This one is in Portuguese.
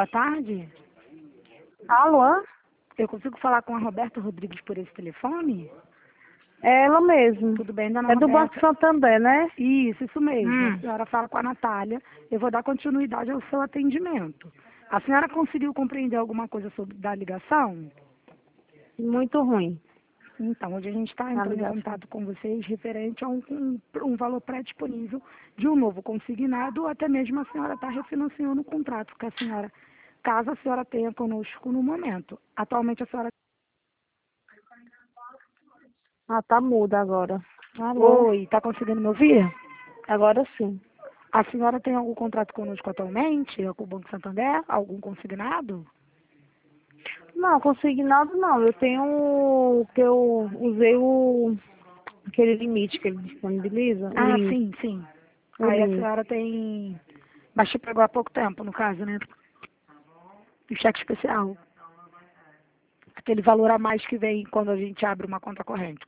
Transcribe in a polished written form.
boa tarde. Alô? Eu consigo falar com a Roberta Rodrigues por esse telefone? É ela mesmo. Tudo bem, dona É do Roberta? Banco Santander, né? Isso mesmo. A Hum. senhora fala com a Natália. Eu vou dar continuidade ao seu atendimento. A senhora conseguiu compreender alguma coisa sobre da ligação? Muito ruim. Então, hoje a gente está A entrando em ligação. contato com vocês referente a um valor pré-disponível de um novo consignado, ou até mesmo a senhora está refinanciando o contrato que a senhora, caso a senhora tenha conosco no momento. Atualmente a senhora... Ah, tá muda agora. Alô? Oi, está conseguindo me ouvir? Agora sim. A senhora tem algum contrato conosco atualmente, com o Banco Santander? Algum consignado? Não, consignado não. Eu tenho que eu usei aquele limite que ele disponibiliza, Ah, sim. o Aí a limite. senhora tem... Mas te pegou há pouco tempo, no caso, né? O cheque especial. Aquele valor a mais que vem quando a gente abre uma conta corrente.